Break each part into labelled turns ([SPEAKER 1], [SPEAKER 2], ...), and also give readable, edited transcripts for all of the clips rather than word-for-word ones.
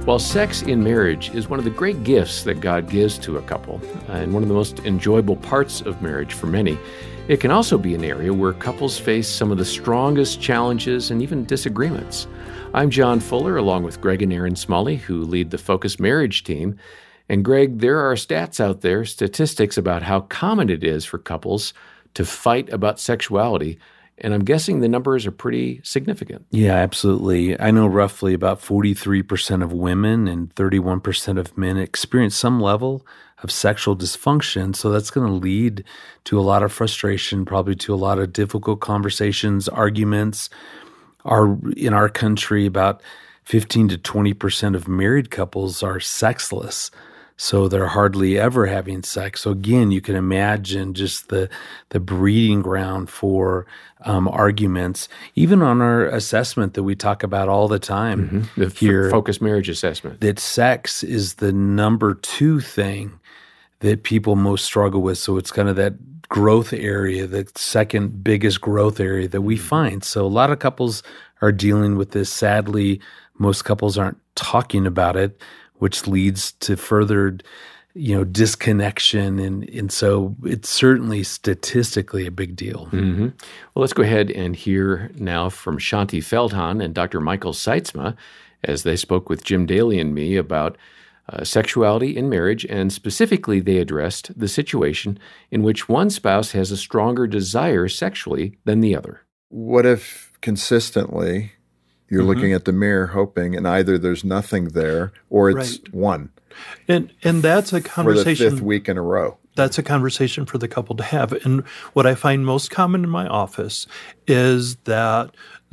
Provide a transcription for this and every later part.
[SPEAKER 1] While sex in marriage is one of the great gifts that God gives to a couple, and one of the most enjoyable parts of marriage for many, it can also be an area where couples face some of the strongest challenges and even disagreements. I'm John Fuller, along with Greg and Erin Smalley, who lead the Focus Marriage team. And Greg, there are stats out there, statistics about how common it is for couples to fight about sexuality. And I'm guessing the numbers are pretty significant.
[SPEAKER 2] Yeah, absolutely. I know roughly about 43% of women and 31% of men experience some level of sexual dysfunction. So that's going to lead to a lot of frustration, probably to a lot of difficult conversations, arguments. In our country, about 15 to 20% of married couples are sexless. So they're hardly ever having sex. So again, you can imagine just the breeding ground for arguments, even on our assessment that we talk about all the time
[SPEAKER 1] The Focus Marriage Assessment.
[SPEAKER 2] That sex is the number 2 thing that people most struggle with. So it's kind of that growth area, the second biggest growth area that we find. So a lot of couples are dealing with this. Sadly, most couples aren't talking about it, which leads to further, disconnection. And so it's certainly statistically a big deal.
[SPEAKER 1] Mm-hmm. Well, let's go ahead and hear now from Shaunti Feldhahn and Dr. Michael Sytsma as they spoke with Jim Daly and me about sexuality in marriage, and specifically they addressed the situation in which one spouse has a stronger desire sexually than the other.
[SPEAKER 3] What if consistently you're looking at the mirror hoping, and either there's nothing there or it's one.
[SPEAKER 4] And that's a conversation.
[SPEAKER 3] For the 5th week in a row.
[SPEAKER 4] That's a conversation for the couple to have. And what I find most common in my office is that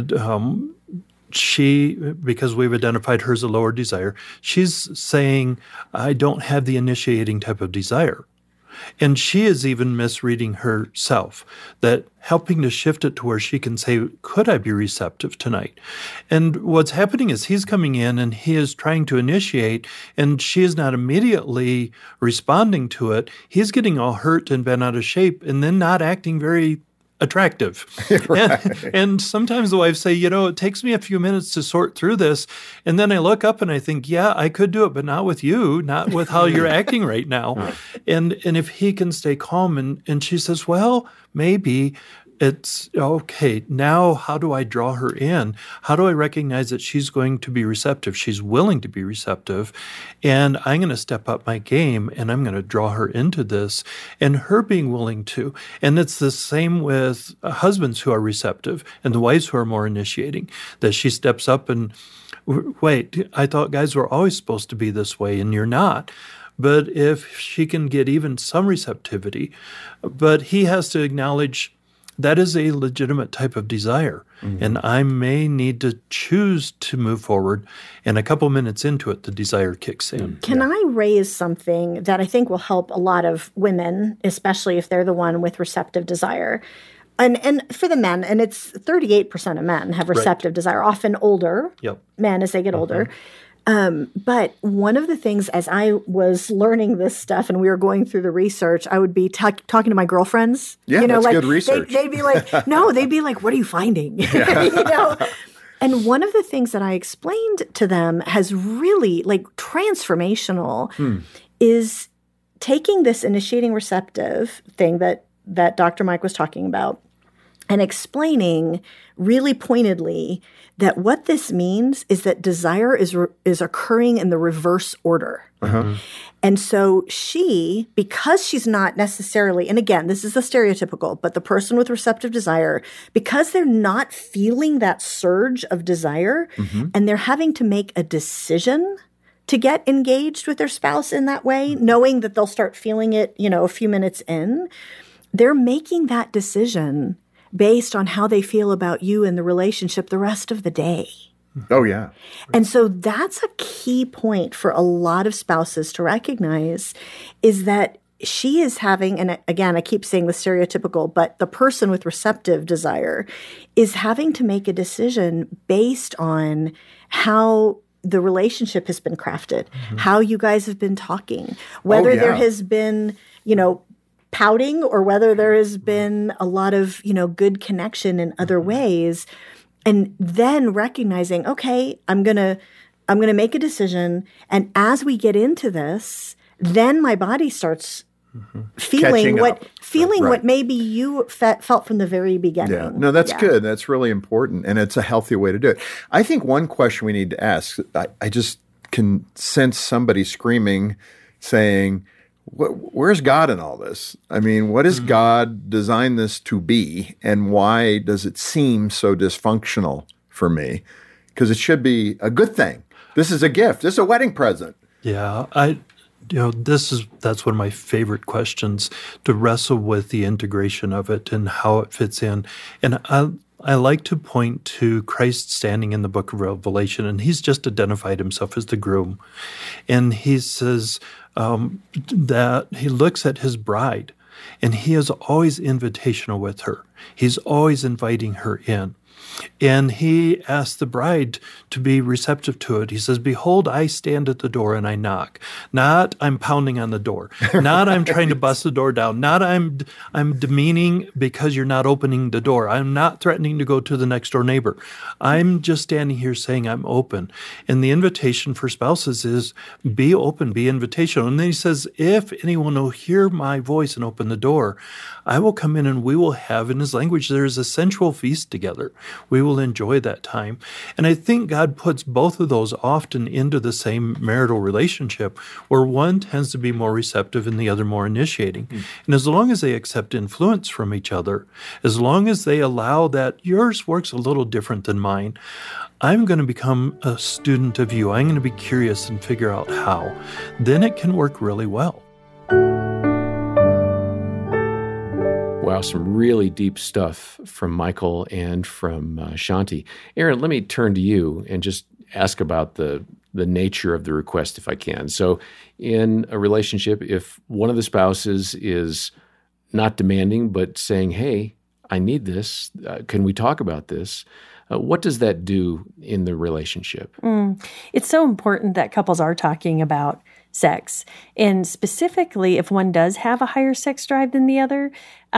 [SPEAKER 4] she, because we've identified her as a lower desire, she's saying, I don't have the initiating type of desire. And she is even misreading herself, that helping to shift it to where she can say, could I be receptive tonight? And what's happening is he's coming in and he is trying to initiate, and she is not immediately responding to it. He's getting all hurt and bent out of shape and then not acting very attractive.
[SPEAKER 3] Right.
[SPEAKER 4] And sometimes the wives say, it takes me a few minutes to sort through this. And then I look up and I think, yeah, I could do it, but not with you, not with how you're acting right now. And if he can stay calm, and she says, well, maybe it's okay. Now, how do I draw her in? How do I recognize that she's going to be receptive? She's willing to be receptive. And I'm going to step up my game and I'm going to draw her into this, and her being willing to. And it's the same with husbands who are receptive and the wives who are more initiating, that she steps up and, wait, I thought guys were always supposed to be this way and you're not. But if she can get even some receptivity, but he has to acknowledge that is a legitimate type of desire, and I may need to choose to move forward, and a couple minutes into it, the desire kicks in.
[SPEAKER 5] Can I raise something that I think will help a lot of women, especially if they're the one with receptive desire? And for the men, and it's 38% of men have receptive desire, often older men as they get older. But one of the things, as I was learning this stuff and we were going through the research, I would be talking to my girlfriends.
[SPEAKER 3] Yeah, that's good research.
[SPEAKER 5] They'd be like, what are you finding? And one of the things that I explained to them has really, transformational, is taking this initiating receptive thing that Dr. Mike was talking about and explaining really pointedly that what this means is that desire is occurring in the reverse order. And so she, because she's not necessarily, and again, this is the stereotypical, but the person with receptive desire, because they're not feeling that surge of desire, and they're having to make a decision to get engaged with their spouse in that way, knowing that they'll start feeling it, a few minutes in, they're making that decision based on how they feel about you and the relationship the rest of the day.
[SPEAKER 3] Oh, yeah.
[SPEAKER 5] And so that's a key point for a lot of spouses to recognize, is that she is having, and again, I keep saying the stereotypical, but the person with receptive desire is having to make a decision based on how the relationship has been crafted, how you guys have been talking, whether there has been, pouting or whether there has been a lot of, good connection in other ways. And then recognizing, okay, I'm going to I'm going to make a decision. And as we get into this, then my body starts feeling what maybe you felt from the very beginning.
[SPEAKER 3] Yeah, no, that's good. That's really important, and it's a healthy way to do it. I think one question we need to ask, I just can sense somebody screaming, saying, where's God in all this? I mean, what does God design this to be, and why does it seem so dysfunctional for me? Because it should be a good thing. This is a gift. This is a wedding present.
[SPEAKER 4] Yeah, that's one of my favorite questions, to wrestle with the integration of it and how it fits in. And I like to point to Christ standing in the book of Revelation, and he's just identified himself as the groom. And he says that he looks at his bride, and he is always invitational with her. He's always inviting her in. And he asks the bride to be receptive to it. He says, behold, I stand at the door and I knock. Not I'm pounding on the door. Not I'm trying to bust the door down. Not I'm demeaning because you're not opening the door. I'm not threatening to go to the next door neighbor. I'm just standing here saying I'm open. And the invitation for spouses is be open, be invitational. And then he says, if anyone will hear my voice and open the door, I will come in and we will have, in his language, there is a sensual feast together. We will enjoy that time. And I think God puts both of those often into the same marital relationship, where one tends to be more receptive and the other more initiating. And as long as they accept influence from each other, as long as they allow that yours works a little different than mine, I'm going to become a student of you. I'm going to be curious and figure out how. Then it can work really well.
[SPEAKER 1] Wow, some really deep stuff from Michael and from Shanti. Aaron, let me turn to you and just ask about the nature of the request, if I can. So in a relationship, if one of the spouses is not demanding, but saying, hey, I need this, can we talk about this? What does that do in the relationship?
[SPEAKER 6] It's so important that couples are talking about sex. And specifically, if one does have a higher sex drive than the other,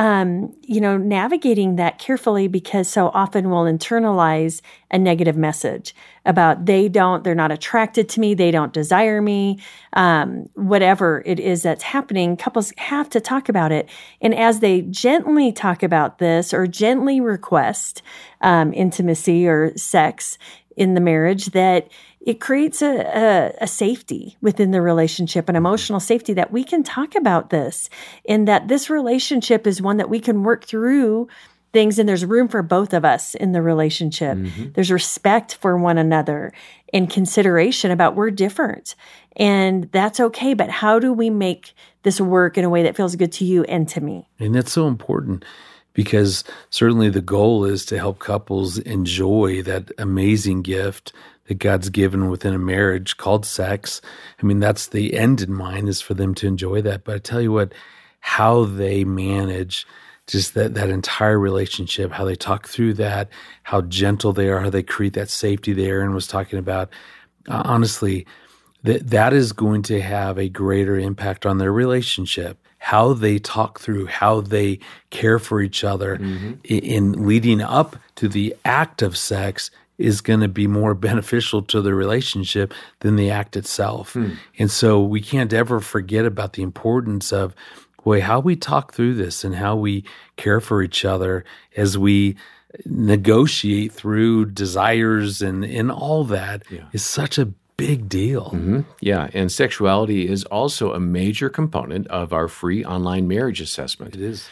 [SPEAKER 6] navigating that carefully, because so often we'll internalize a negative message about they're not attracted to me, they don't desire me, whatever it is that's happening. Couples have to talk about it. And as they gently talk about this or gently request intimacy or sex in the marriage, that it creates a safety within the relationship, an emotional safety that we can talk about this, and that this relationship is one that we can work through things, and there's room for both of us in the relationship. There's respect for one another and consideration about we're different, and that's okay, but how do we make this work in a way that feels good to you and to me?
[SPEAKER 2] And that's so important, because certainly the goal is to help couples enjoy that amazing gift that God's given within a marriage called sex. I mean, that's the end in mind, is for them to enjoy that. But I tell you what, how they manage just that entire relationship, how they talk through that, how gentle they are, how they create that safety that Aaron was talking about, honestly, that is going to have a greater impact on their relationship. How they talk through, how they care for each other in leading up to the act of sex is going to be more beneficial to the relationship than the act itself. And so we can't ever forget about the importance of how we talk through this and how we care for each other as we negotiate through desires and all that is such a big deal.
[SPEAKER 1] Yeah, and sexuality is also a major component of our free online marriage assessment.
[SPEAKER 2] It is.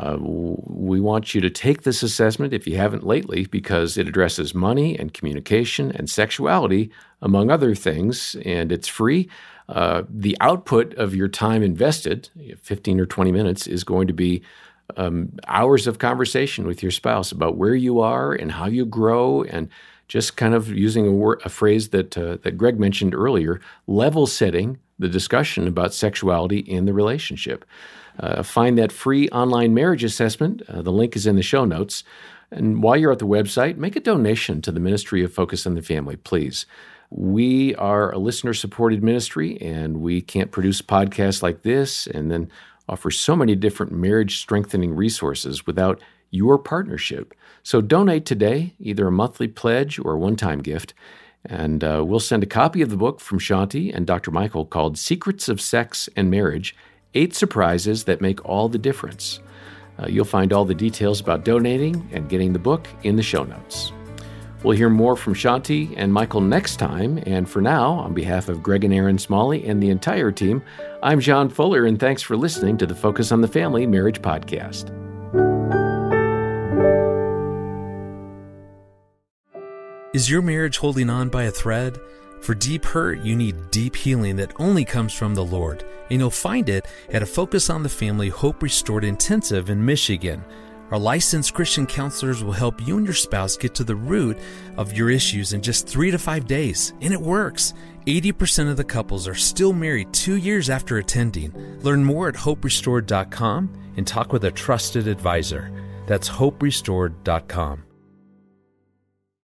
[SPEAKER 1] We want you to take this assessment if you haven't lately, because it addresses money and communication and sexuality, among other things, and it's free. The output of your time invested, 15 or 20 minutes, is going to be hours of conversation with your spouse about where you are and how you grow, and just kind of using a phrase that Greg mentioned earlier, level setting the discussion about sexuality in the relationship. Find that free online marriage assessment. The link is in the show notes. And while you're at the website, make a donation to the Ministry of Focus on the Family, please. We are a listener-supported ministry, and we can't produce podcasts like this and then offer so many different marriage-strengthening resources without your partnership. So donate today, either a monthly pledge or a one-time gift. And we'll send a copy of the book from Shaunti and Dr. Michael called Secrets of Sex and Marriage, 8 Surprises That Make All the Difference. You'll find all the details about donating and getting the book in the show notes. We'll hear more from Shaunti and Michael next time. And for now, on behalf of Greg and Erin Smalley and the entire team, I'm John Fuller, and thanks for listening to the Focus on the Family Marriage Podcast.
[SPEAKER 2] Is your marriage holding on by a thread? For deep hurt, you need deep healing that only comes from the Lord. And you'll find it at a Focus on the Family Hope Restored Intensive in Michigan. Our licensed Christian counselors will help you and your spouse get to the root of your issues in just 3 to 5 days. And it works. 80% of the couples are still married 2 years after attending. Learn more at hoperestored.com and talk with a trusted advisor. That's hoperestored.com.